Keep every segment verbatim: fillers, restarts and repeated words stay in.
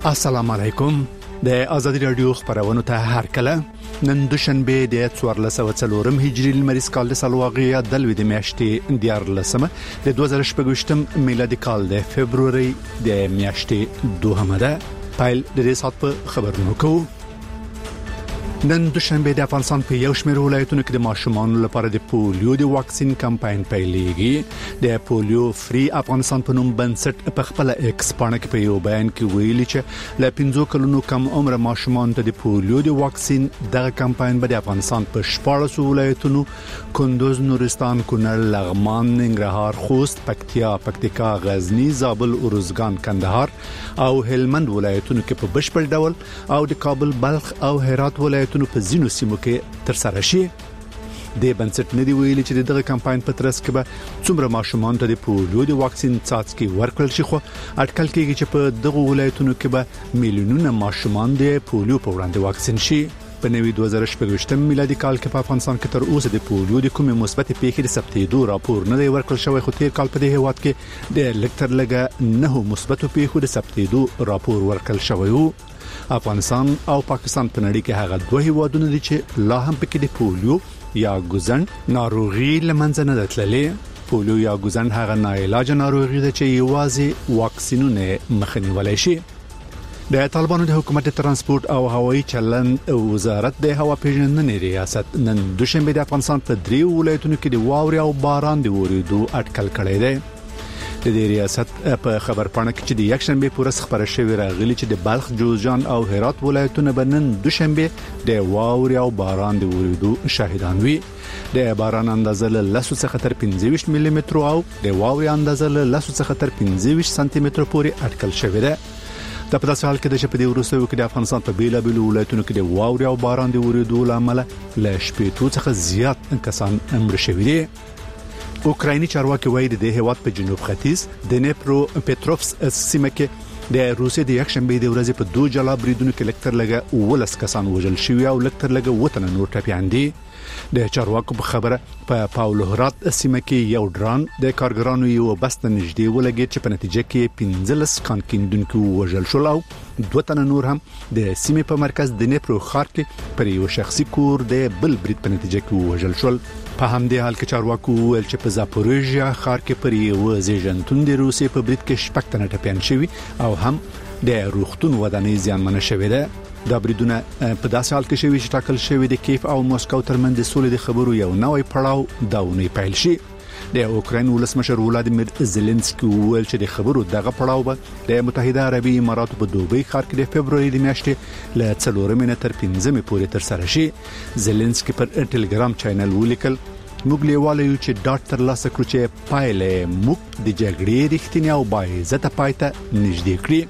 السلام علیکم. د آزادی رادیو خبرونه ته هر کله نن دوشنبه د څوارلس سوه څلورم هجری لمریز کال د سلواغیا د لوی د میاشتې دیار لسمه د دوه زره شپږ میلادي کال د فبرवरी د میاشتې دوهمه ده. پایل د دې سات په خبرونو کوو. نن دوشنبه د افغانستان په یو شمېر ولایتونو کې د ماشومانو لپاره د پولیو د واکسین کمپاین پیلېږي. د پولیو فری افغانستان په نوم بنسټ په خپل ایکس پاڼه کې په یو بیان کې ویلي چې له پنځو کلونو کم عمر ماشومانو ته د پولیو د واکسین دغه کمپاین به د افغانستان په شپاړس ولایتونو کندوز، نورستان، کونړ، لغمان، ننګرهار، خوست، پکتیا، پکتیکا، غزنی، زابل، ارزګان، کندهار او هلمند ولایتونو کې په بشپړ ډول او د کابل، بلخ او هرات ولایتونو په ځینو سیمو کې تر سره شي. د بنسټ ندی ویلي چې دغه کمپاین په ترڅ کې به څومره ماشومان ته د پولیو د واکسین څاڅکي ورکړل شي، خو اټکل کېږي چې په دغه ولایتونو کې به میلیونونه ماشومان د پولیو په وړاندې واکسین شي. په نوي دوه زره شپږ میلادي کال کې په افغانستان کې تر اوسه د پولیو د کومې مثبت پیښې د ثبتېدو راپور نه دی ورکړل شوی، خو تیر کال په دې هیواد کې د لکټر لګه نه مثبت پیښو د ثبتېدو راپور ورکړل شوی وو. افغانستان او پاکستان په نړۍ کې هغه دوه هیوادونه دي چې لا هم پکې د پولیو یا ګوزن ناروغي لمنځه نه تللې. پولیو یا ګوزن هغه ناعلاج ناروغي ده چې یوازې واکسینونه مخنیولی شي. د طالبانو د حکومت ترانسپورت او هوایي چلن وزارت د هوا پیژندنې ریاست نن دوشنبه د افغانستان په دریو ولایتونو کې د واورې او باران د وریدو اټکل کړی دی. د دې ریاست په خبر پاڼه کې چې د یکشنبه پورس خبره شوې راغلي چې د بلخ، جوزجان او هرات ولایتونه بنن دوشنبه د واورې او باران د وریدو شاهدان وي. د باران اندازه له لسو څخه تر پنځه ویشت ملي متر او د واورې اندازه له لسو څخه تر پنځه ویشت سانتي متر پورې اټکل شوې ده. د په داسې حال کې د شپې وروسته کې د افغانستان په بیلابیلو ولایتونو کې د واورې او باران د وریدو لامل له شپېتو څخه زیات کسان مړه شوي دي. اوکرایني چارواکي وایي د هیواد په جنوب ختیځ د نیپرو پټروفس سیمه کې د روسیې د یکشنبه د ورځې په دوه جلا بریدونو کې لکټر لګه ولس کسان وژل شوی او لکټر لګه وطن نور ټپيان دي. د چارواکو په خبره په پاولوهرات سیمه کې یو ډرون د کارګرانو یو بس ته نږدې ولګید چې په نتیجه کې پنځلس کانکیندونکو وژل شول او دوه تن نور هم د سیمې په مرکز د نیپرو ښار کې پر یو شخصي کور د بل برید په نتیجه کې وژل شول. په همدې حال کې چارواکو ویل چې په زاپوریژیا ښار کې پر یو زیږنتون د روسیې په برید کې شپږ تنه ټپيان شوي او هم د روغتون ودانۍ زیانمنه شوې ده. دا بریدونه په داسې حال کې شوي چې ټاکل شوی د کیف او مسکو ترمنځ د سولې د خبرو یو نوې پړاو داونه پیل شي. د اوکراین ولسمشر ولادیمیر زيلنسکي ویل چې د خبرو دغه پړاو به د متحده عربي اماراتو په دوبۍ ښار کې د فبرवरी د میاشتې له څلورمې تر پنځمې پورې تر سره شي. زيلنسکي پر ټلګرام چینل ولیکل موږ لیواله یو چې ډاټ تر لاسه کړو چې پایله موږ د جګړې رښتینی او باعزته پایته نږدې کړی.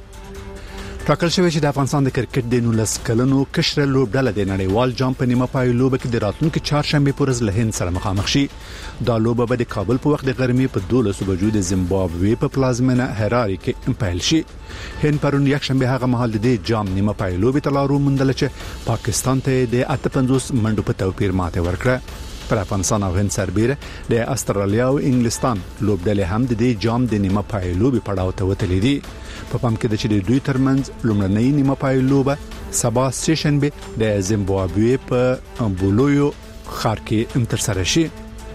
ټاکل شوی چې د افغانستان د کرکټ د نولس کلنو کشر لوبډله د نړیوال جام په نیمه پای لوبه کې د راتلونکي چهارشنبه پر ورځ له هند سره مخامخ شي. دا لوبه به د کابل په وخت د غرمې په دولس بجو د زیمبابوې په پلازمینه هراري کې پیل شي. هند پرون یکشنبه هغه مهال د جام نیمه پای لوبه تلارو مندل چې پاکستان ته د اته پنځوس منډو په توپیر ماته ورکړه. پر افغانستان او هند سربېره د استرالیا او انګلستان لوبډلې هم د دې جام د نیمه پای لوبې پړاو ته وتلې دي. په پام کې د چې د دوی ترمنځ لومړنۍ نیمه پای لوبه سبا سشنبه د زیمبابوې په بولویو ښار کې تر سره شي.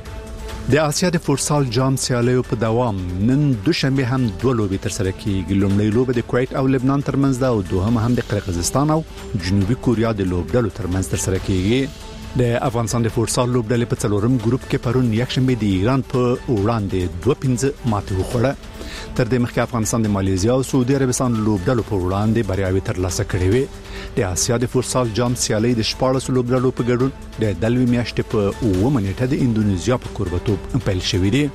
د آسیا د فوتسال جام سیالیو په دوام نن دوشنبه هم دوه لوبې تر سره کیږي. لومړی لوبه د کویت او لبنان ترمنځ ده او دوهمه هم د قرغیزستان او جنوبي کوریا د لوبډلو ترمنځ تر سره کیږي. د افغانستان د فوتسال لوبډلې په څلورم ګروپ کې پرون یکشنبه د ایران په وړاندې دوه پنځه ماته وخوړه. تر دې مخکې افغانستان د ماليزیا او سعودي عربستان لوبډلو په وړاندې بریاوي ترلاسه کړې وې. د آسیا د فوتسال جام سیالي د شپاړس لوبډلو په ګډون د دلوي میاشتې په اووه نیټه د انډونیزیا په کوربتوب پیل شوې دي.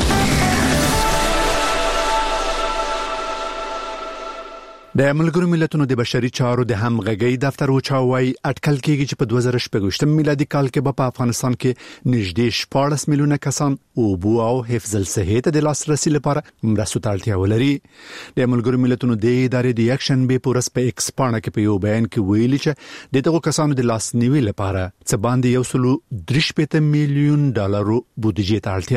د ملګرو ملتونو د بشري چارو د همغږي دفتر وچاوي اټکل کېږي چې په دوه زره شپږ میلادي کال کې په افغانستان کې نږدې شپاړس میلیونه کسان او بو او حفظ الصحت د لاسرسي لپاره مرستو ته اړتیا ولري. د ملګرو ملتونو د ادارې د یکشنبه پورس په ایکس پاڼه کې په یو بیان کې ویلي چې د دغو کسانو د لاسنیوي لپاره څه باندې یو سلو درې شپږ میلیون ډالرو بودیجه ته اړتیا ده.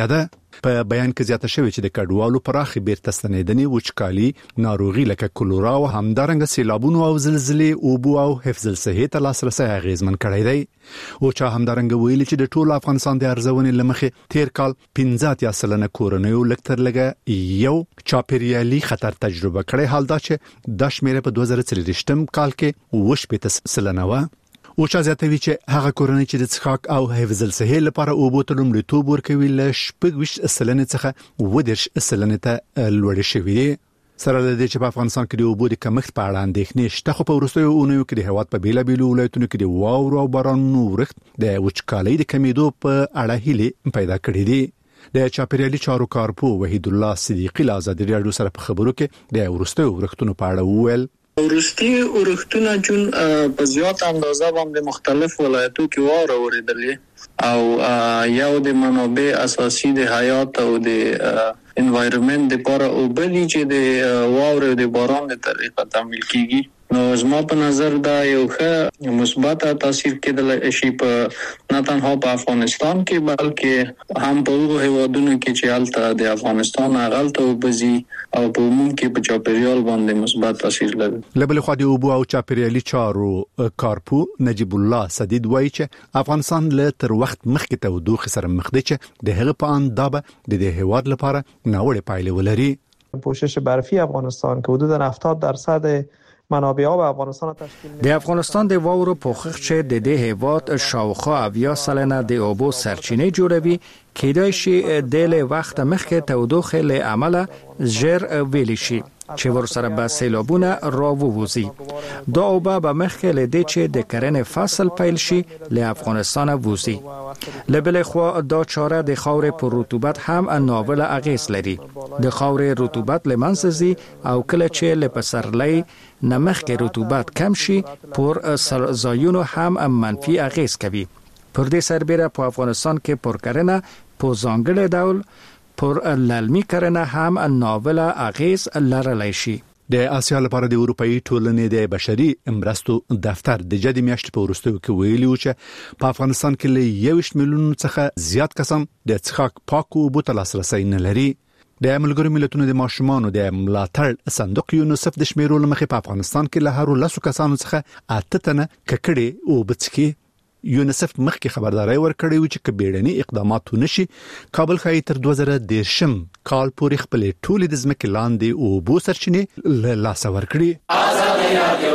په بیان کې زیاته شوې چې د کډوالو پراخي بیرته ستنېدنې وچکالي ناروغي لکه کولرا او همدارنګه سیلابونو او زلزلې او بو او حفظ الصحه ته لاسرسي اغیزمن کړی دی او چا همدارنګه ویلي چې د ټولو افغانستان د ارزونې لمخې تیر کال پنځه اتیا سلنه کورنیو لکتر لګه یو چاپیریالي خطر تجربه کړی، حال دا چې د شمیره په دوه زره څلوېښتم کال کې وشپېته سلنه و. او چا زیاتوي چې هغه کورنۍ چې د څښاک او حفظ الصحه لپاره اوبو ته لومړیتوب ورکوي له شپږ ویشت سلنې څخه اووه دېرش سلنې ته لوړې شوې دي. سره له دې چې په افغانستان کې د اوبو د کمښت په اړه اندېښنې شته، خو په وروستیو اونیو کې د هېواد په بیلابېلو ولایتونو کې د واورو او بارانونو ورښت د وچکالۍ د کمیدو په اړه هیلې پیدا کړې دي. د چاپیریالي چارو کارپو وحید الله صدیقی له آزادي رادیو سره په خبرو کې د وروستیو ورښتونو په اړه وویل. ورستي ورښتونه جون په زیات اندازه باندې مختلف ولایتو کې واوره اوریدلې او یو د منابع اساسي د حیات او د انوایرنمنت لپاره او بلی چې د واوره او د باران د طریقه تعمیل کیږي. نو زما په نظر دا یو ښه مثبت تاثیر کېدل شي په نه تنها په افغانستان کې بلکې هم په هغو هیوادونو کې چې هلته د افغانستان هغلته وبځي او په عموم کې په چاپیریال باندې مثبت تاثیر لري. له بلې خوا د اوبو او چاپیریالي چارو کارپو نجیب الله سدید وایي چې افغانستان له تر وخت مخکې تودوخې سره مخ دی چې د هغه په اند دا به د دې هیواد لپاره ناوړه پایلې ولري. پوشش برفی افغانستان که حدود هفتاد درصد منابع آب افغانستان تشکیل د افغانستان د واورو پوښښ چې د دې هیواد شاوخوا اویا سلنه د اوبو سرچینې جوړوي، کېدای شي د له وخت مخکې تودوخه له عمله ژر ویلې شي چې ورسره به سیلابونه راووزي. دا اوبه به مخکې له دې چې د کرنې فصل پیل شي له افغانستان ووزي. له بلې خوا دا چاره د خاورې پر رطوبت هم ناوړه اغیز لري. د خاورې رطوبت له منځه ځي او کله چې له پسرلي نمخکې رطوبت کم شي پر ځایونو هم منفي اغیز کوي. پر دې سربېره په افغانستان کې پر کرنه په ځانګړي ډول پر للمي کرنه هم ناوړه اغیز لرلی شي. د آسیا لپاره د اروپאי ټولنې د بشري مرستو دفتر د جدي میاشتې په وروستیو کې ویلي و چې په افغانستان کې له یویشت میلیون څخه زیات کسان د څښاک پاکو اوبو ته لاسرسی نه لري. د ملګرو ملتونو د ماشومانو د ملاتړ صندوق یونیسف د شمیرو لمخې په افغانستان کې له هر لسو کسانو څخه اته تنه ککړې او بڅکي. یونیسف مخکې خبرداري ورکړې و چې کبیړني اقدامات ونشي کابل خای تر دوه زره دېرشم کال پورې خپل ټولې د ځمکې لاندې او بو سرچینې له لاس ورکړي. آزادي رادیو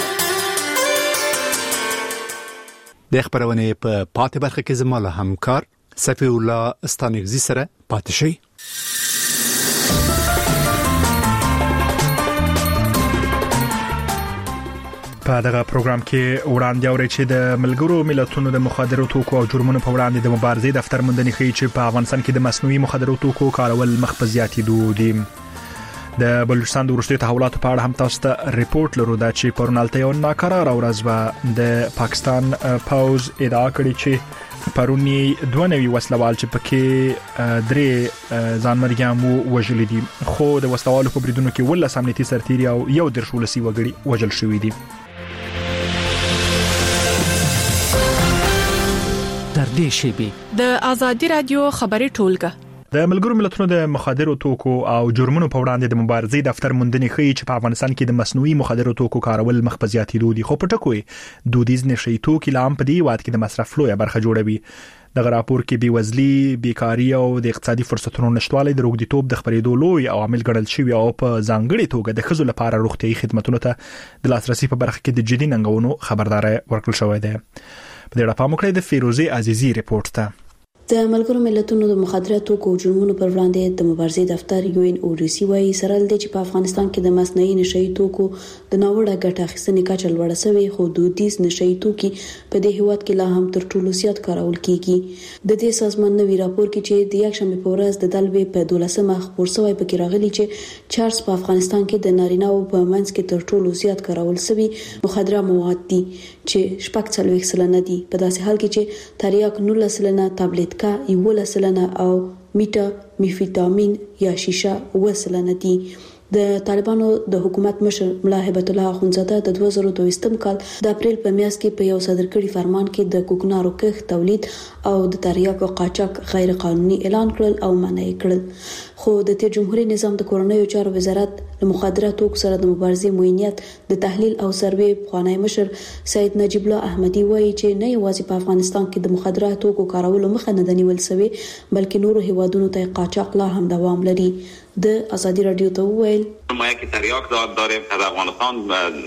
د خبرونه په پاتې برخه کې زموږ همکار صفی الله استانګزي سره پاتې شي. په دغه پروګرام کې وړاندې اوري چې د ملګرو ملتونو د مخدرو توکو او جرمونو په وړاندې د مبارزې دفتر موندنې ښیي چې په افغانستان کې د مصنوعي مخدرو توکو کارول مخ په زیاتېدو دي. د بلوچستان د وروستیو تحولاتو په اړه هم تاسو ته ریپورت لرو دا چې پرونالته یو ناکراره ورځ به د پاکستان پوز ادعا کړې چې پرونی دوه نوي وسلوال چې پکې درې ځانمرګیان وو وژل دي، خو د وسلوالو په بریدونو کې ولس امنیتي سرتیري او یو درش ولسي وګړي وژل شوي دي. تر دې شی د آزادي رادیو خبري ټولګه د ملګرو ملتونو د مخدرو توکو او جرمونو په وړاندې د مبارزې دفتر موندنې ښیي چې په افغانستان کې د مصنوعي مخدرو توکو کارول مخ په زیاتېدو دي، خو په ټکو یې دودیز نشي توکي لا هم په دې هېواد کې د مصرف لویه برخه جوړوي. دغه راپور کې بېوزلي، بیکاري او د اقتصادي فرصتونو نشتوالی د روږديتوب د خپرېدو لوی عوامل ګڼل شوي او په ځانګړې توګه د ښځو لپاره روغتیايي خدماتو ته د لاسرسي په برخه کې د جدي ننګونو خبرداری ورکړل شوی دی. په دې اړه پام وکړئ د فیروزه عزیزي ریپورت ته. د ملګرو ملتونو د مخدره توکو او جرمونو پر وړاندې د مبارزې دفتر یو ان او ډي سي وايي سره لدی چې په افغانستان کې د مصنوعي نشئی توکو د ناوړه ګټه اخیستنې کچه لوړه شوې، خو دودیز نشئی توکي په دې هیواد کې لا هم تر ټولو زیات کارول کیږي. د دې سازمان نوی راپور کې چې د یکشنبه په ورځ د دلبې په دولسمه خبر شوی پکې راغلي چې چارس په افغانستان کې د نارینه او په منځ کې تر ټولو زیات کارول شوی مخدره مواد دي چې شپږ څلوېښت سلنه دي، په داسې حال کې چې تریاک نولس سلنه، تابلیټ کا یو سلنه او میټا میفیټامین یا شیشه و سلنه دي. د طالبانو د حکومت مشر ملا هبت الله اخونزاده د دوه زره دوه کال د اپریل په میاشت کې په یو صادر کړي فرمان کې د کوکنارو کښت تولید او د تریاکو قاچاق غیر قانوني اعلان کړل او منع کړل. خو د تیر جمهوریت نظام د کورنیو چارو وزارت د مخدراتو توکو سره د مبارزې موینیت د تحلیل او سروې خوانی مشر سید نجیب الله احمدی وایي چې نه یوازې په افغانستان کې د مخدراتو توکو کارولو مخه نه نیول شوی بلکې نورو هیوادونو ته قاچاق لا هم دوام لري. د ازادي رادیو ته ویل ما یک تریاک داریم که در افغانستان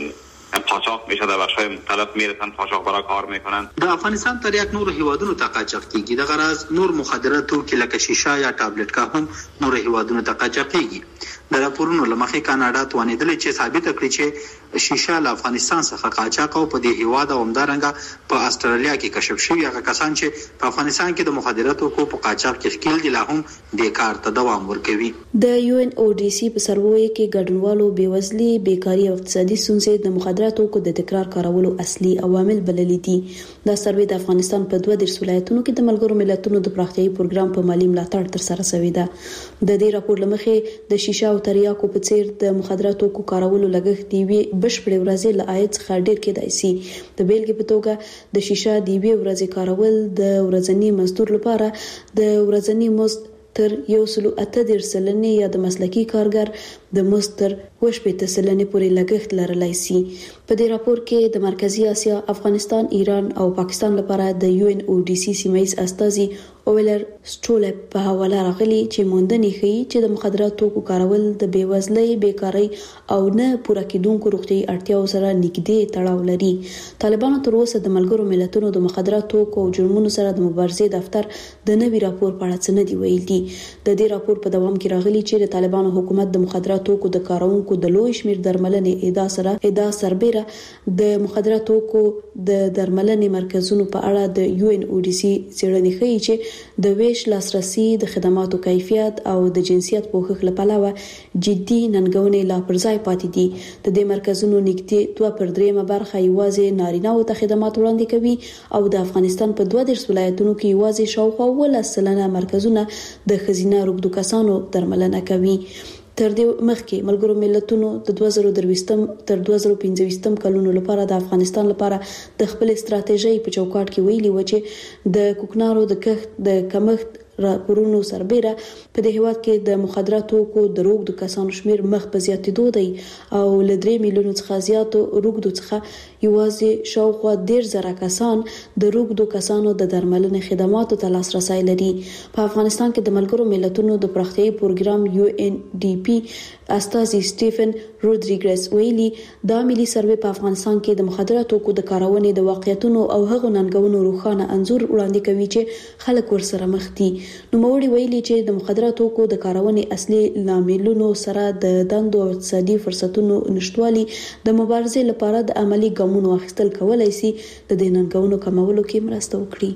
قاچاق میشه، در بخش‌های مختلف میرسن قاچاقبرا کار میکنن. د افغانستان تریاک نور هیوادونو ته قاچاق کیږي. د غرض نور مخدراتو کې لکه شیشه یا ټابلیټ کا هم نور هیوادونو ته قاچاق کیږي. د راپورونو لمخې کاناډا توانیدلې چې ثابت کړي چې شیشه له افغانستان څخه قاچاق او په دې هیواد او همدارنګه په استرالیا کې کشف شوی هغه کسان چې په افغانستان کې د مخدراتو کو په قاچاق کې ښکیل دي لا هم د کار ته دوام ورکوي. د یو ان او ډي سي په سروې کې ګډونوالو بیوزلي، بیکاری او اقتصادي ستونزې د مخدراتو کو د تکرار کارولو اصلي عوامل بللي دي. دا سروې د افغانستان په دوه دیرش ولایتونو کې د ملګرو ملتونو د پراختیايي پروګرام په مالی ملاتړ تر سره شوی ده. د دې راپور لمخې د شیشه او تریاکو په څیر د مخدراتو کو کارولو لګښت دی وی بشپړ ورځې له عاید څخه ډیر کېدای شي. د بیلګې په توګه د شیشه دی وی ورځې کارول د ورځنی مزدور لپاره د ورځنی مزد تر یو سلو اته دیرش سلنې یا د مسلکی کارګر د مزد تر وشپېته سلنې پورې لګښت لرلای شي. په دې راپور کې د مرکزی اسیا، افغانستان، ایران او پاکستان لپاره د یو ان او ډي سي سیمایي استازي اولر سټولپ په حواله راغلي چې موندنې ښيي چې د مخدراتو کو کارول د بیوزلۍ، بیکاری او نه پوره کېدونکو روغتيایي اړتیاو سره نږدې تړاو لري. طالبانو تر اوسه د ملګرو ملتونو د مخدراتو او جرمونو سره د مبارزې دفتر د نوي راپور په اړه څه نه دی ویل دي. د دې راپور په دوام کې راغلي چې د طالبانو حکومت د مخدراتو کو د کارونکو د لوی شمیر درملنې ادا سره ادا سربېره د مخدراتو کو د درملنې مرکزونو په اړه د یو ان او ډي سي څېړنې ښيي چې د ویش لاسرسي، د خدماتو کیفیت او د جنسیت پوښښ لپاره جدي ننګونې لا پر ځای پاتې دي. د دې مرکزونو نږدې دوه پر دریمه برخه یوازې نارینه‌و ته خدمات وړاندې کوي او د افغانستان په دوه دیرش ولایتونو کې یوازې شاوخوا اوولس سلنه مرکزونه د ښځینه روږدو کسانو درملنه کوي. تر دې مخکې ملګرو ملتونو د دوه زره درویشتم تر دوه زره پنځويشتم کلونو لپاره د افغانستان لپاره د خپل استراتیژۍ په چوکاټ کې ویلي و چې د کوکنارو د کښت د کمښت راپورونو سربېره په دې هیواد کې د مخدراتو کو د روږدو کسانو شمیر مخ په زیاتېدو دی او له درې میلیونو څخه زیاتو روږدو څخه یوازې شاوخوا دېرش زره کسان د روږدو کسانو د درملنې خدماتو ته لاسرسی لري. په افغانستان کې د ملګرو ملتونو د پراختیايي پروګرام یو ان ډي پی استازي سټيفن رودریګز ویلي دا ملي سروې په افغانستان کې د مخدراتو کو د کارونې د واقعیتونو او هغو ننګونو روښانه انځور وړاندې کوي چې خلک ورسره مخ دي. نو موري ویلي چې د مخدراتو کو د کارونې اصلي لاملونو سره د دندو او اقتصادي فرصتونو نشټوالي د مبارزې لپاره د عملی ګامونو اخیستل کولای شي د دې ننګونو کمولو کې مرسته وکړي.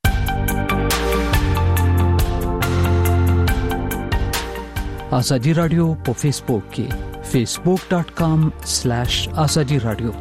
ازادي رادیو په فیسبوک کې facebook dot com slash azadi radio.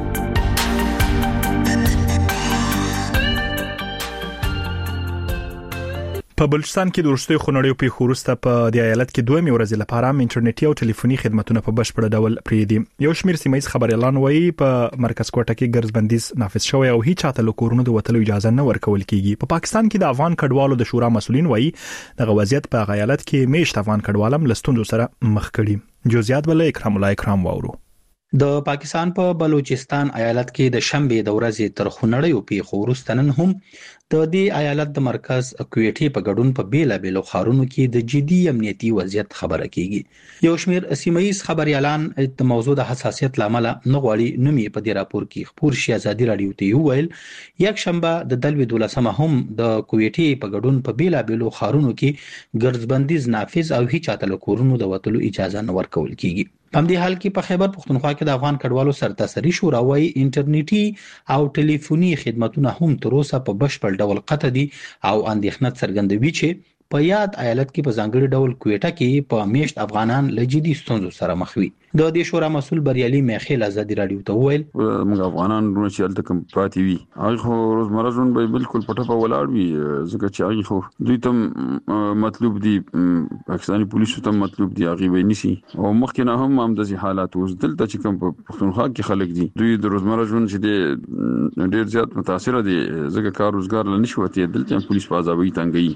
په بلوچستان کې د وروستیو خونړیو پیښو وروسته په د ایالت کې دوه میورځې لپاره انټرنیټي او ټلیفوني خدماتونه په بشپړ ډول پرې دي. یو شمېر سیمایي خبريالان وایي په مرکز کوټه کې ګرځبندیز نافذ شوی او هیڅ چاته له کورونو د وتلو اجازه نه ورکول کیږي. په پا پاکستان کې د افغان کډوالو د شورا مسؤلین وایي دغه وضعیت په ایالت کې میشت افغان کډوالم لستوندو سره مخ کړي. جزئیات بل اکرام الله اکرام واورو. د پاکستان په پا بلوچستان ایالت کې د شنبه د ورځې تر خونړیو پیښو وروسته نن هم د دې ایالت د مرکز کویټي په ګډون په بیلا بیلو خارونو کې د جدي امنیتي وضعیت خبره کیږي. یو شمېر سیمایي خبريالان د موضوع د حساسیت لامل نه غواړي نومي په دې راپور کې خبر شي. ازادي رادیو ته ویل یک شنبه د دلوي دولسمه هم د کویټي په ګډون په بیلا بیلو خارونو کې ګرځبندیز نافذ او هیڅ چاته له کورونو د وتلو اجازه نه ورکول کیږي. په دې حال کې په خیبر پختونخوا کې د افغان کډوالو سرتاسري شورا وايي انټرنیټي او ټلیفوني خدماتونه هم تر اوسه په بشپړ ډول قطع دي او اندېښنه څرګندوي چې په یاد ایالت کې په ځانګړي ډول کوټه کې په میشت افغانان له جدي ستونزو سره مخ وي. د دې شورا مسول بریالي میخیل ازادي رادیو ته وویل موږ افغانان ورونه چې الته کوم پاتې وي هغه خو روزمره ژوند به بالکل پټه په ولاړ وي ځکه چې هغه خو دوی ته مطلوب دي پاکستاني پولیسو ته مطلوب دي هغه به نشي او مخکې نه هم هم د حالات اوس دلته چې کوم په پښتونخوا کې خلک دي دوی د روزمره ژوند چې ډېر زیات متاثر دي ځکه کار روزګار لنی شو ته دلته پولیس په ازابي تنګي